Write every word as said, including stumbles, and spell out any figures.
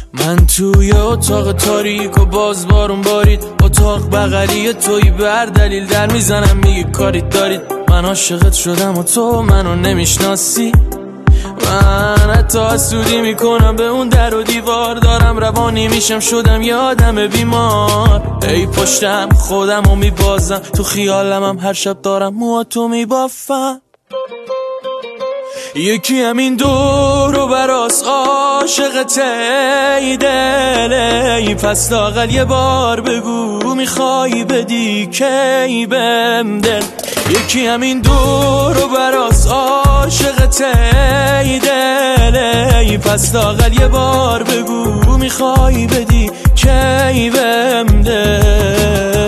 من توی اتاق تاریک و باز بارون بارید، اتاق بغلی توی بر دلیل در میزنم میگی کاریت دارید. من عاشقت شدم و تو منو نمیشناسی. من حتی حسودی میکنم به اون در و دیوار، دارم روانی میشم شدم یه آدم بیمار. ای پشتم خودم رو میبازم، تو خیالم هم هر شب دارم موهاتو میبافم. یکی همین دور و براس عاشقته ای دل، ای پس لااقل یه بار بگو میخوای بدی کی بهم دل. یکی همین دور و براس عاشقته ای دل، ای پس لااقل یه بار بگو میخوای بدی کی بهم دل.